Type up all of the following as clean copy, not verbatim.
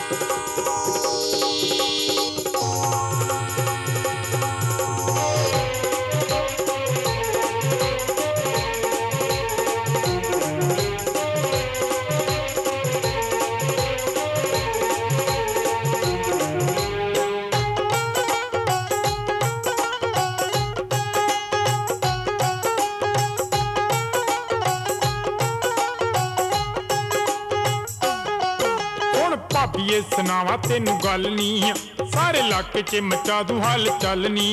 भाभीए सुनावा तेनू गल नी सारे इलाके च मचा दूं हल चल नी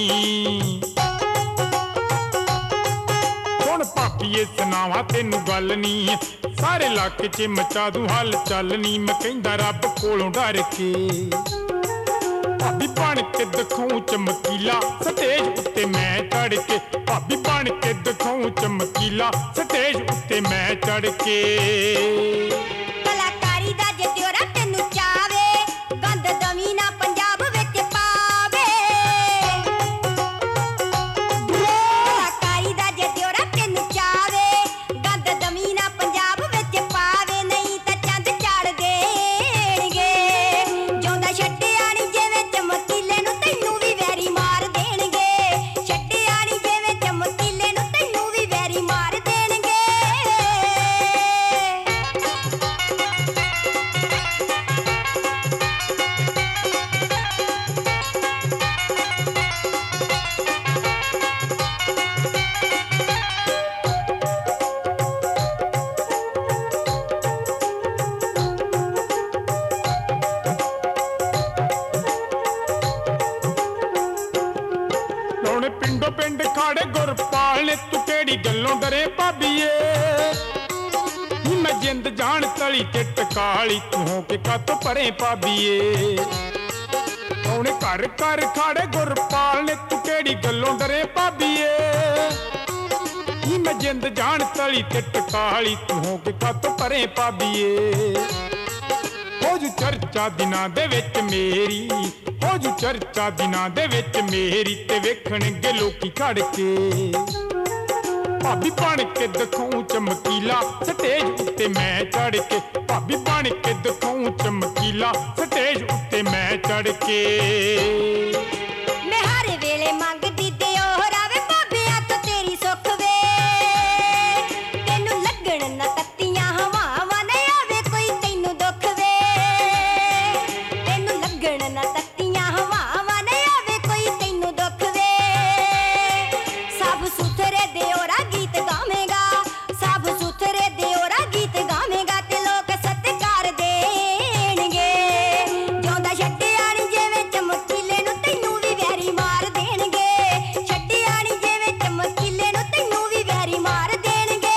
हुण भाभीए सुनावा तेनू गल नी सारे इलाके च मचा दूं हल चल नी मैं कहंदा रब कोलों डर के भाभी बन के दिखाऊं चमकीला स्टेज उत्ते मैं चढ़ के भाभी बन के दिखाऊं चमकीला स्टेज उत्ते मैं चढ़ के कलाकारी दा जे दियोरा तेनू चावे गंद दमी ना पंजाब विच पावे कलाकारी दा जे दियोरा तेनू चावे गंद दमी ना पंजाब विच पावे नहीं तां चंद चाड़ देणगे जोंदा छड्डिया नी जिवें चमकीले नूं तैनू भी वैरी मार देणगे छड्डिया नी जिवें चमकीले नूं तैनू भी वैरी मार देणगे लौने पिंडो पिंड खाड़े गुरपाल ने तू केड़ी गल्लों डरे भाभीए नी मैं जिंद जान तली ते टकाली तू हो के कातों परे भाभीए लौने घर घर खाड़े गुरपाल ने तू केड़ी गल्लों डरे भाभीए नी मैं जिंद जान तली ते टकाली तू हो के कातों परे भाभीए हो जू चर्चा दिनां दे विच मेरी हो जू चर्चा दिनां दे विच मेरी ते वेखणगे लोकी खड़ के भाभी बन के दिखाऊं चमकीला स्टेज उत्ते मैं चढ़ के भाभी बन के दिखाऊं चमकीला स्टेज उत्ते मैं चढ़ के मैं हर वेले मंगदी ते ओह रावे भाभीआ तो तेरी सुख वे तेनू लगण ना तत्तियां हवावां ने आवे कोई तैनू दुख वे तेनू लगण ना तत्तियां हवावां ने आवे कोई तैनू दुख वे साफ सुथरे दियोरा गीत गावेगा साफ सुथरे दियोरा गीत गावेगा ते लोक सत्कार देणगे जोंदा छड्डिया नी जिवें चमकीले नूं तैनू भी वैरी मार देणगे छड्डिया नी जिवें चमकीले नूं तैनू भी वैरी मार देणगे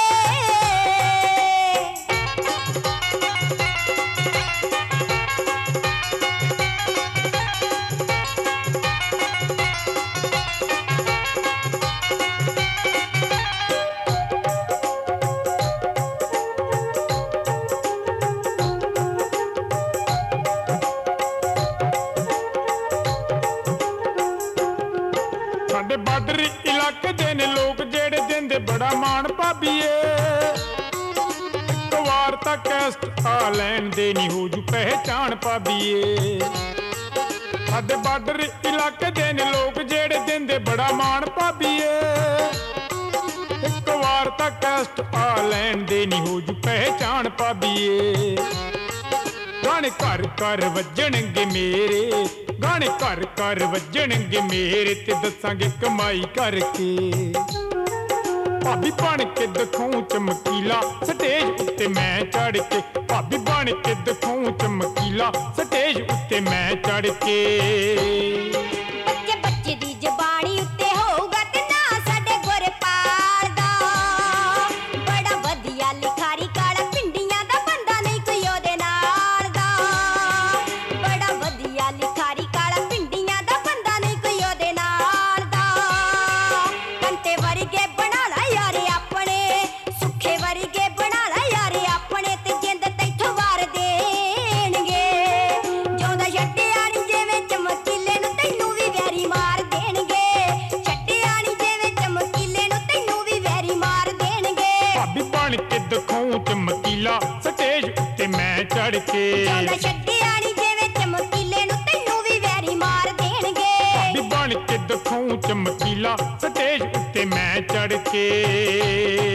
साडे बार्डर इलाके दे ने लोग जेड़े दिंदे बड़ा मान भाभीए एक वार तां कैस्ट आ लैण दे नी हो जू पहचान भाभीए साडे बार्डर इलाके दे ने लोग जेड़े दिंदे बड़ा मान भाभीए एक वार तां कैस्ट आ लैण दे नी हो जू पहचान भाभीए गाने घर घर वजणगे मेरे गाने घर घर वजणगे मेरे ते दसांगे कमाई करके भाभी बन के दिखाऊं चमकीला स्टेज उत्ते मैं चढ़ के भाभी बन के दिखाऊं चमकीला स्टेज उत्ते मैं चढ़ के बच्चे बच्चे दी जबानी उत्ते होगा ते ना साडे गुरपाल दा बड़ा वधिया लिखारी काला पिंडियां दा बंदा नहीं कोई ओदे नाल दा बड़ा वधिया लिखारी काला पिंडियां दा बंदा नहीं कोई ओदे नाल दा कंटे वर्गे बना ला यारे अपने सुखे वर्गे बना ला यारे अपने ते जिंद तैथों वार देणगे जोंदा छड्डिया नी जिवें चमकीले नूं तैनू भी वैरी मार देणगे छड्डिया नी जिवें चमकीले नूं तैनू भी वैरी मार देणगे भाभी बन के दिखाऊं चमकीला स्टेज उत्ते मैं चढ़ के जोंदा छड्डिया नी जिवें ਚਮਕੀਲਾ ਸਟੇਜ ਉੱਤੇ ਮੈਂ ਚੜ ਕੇ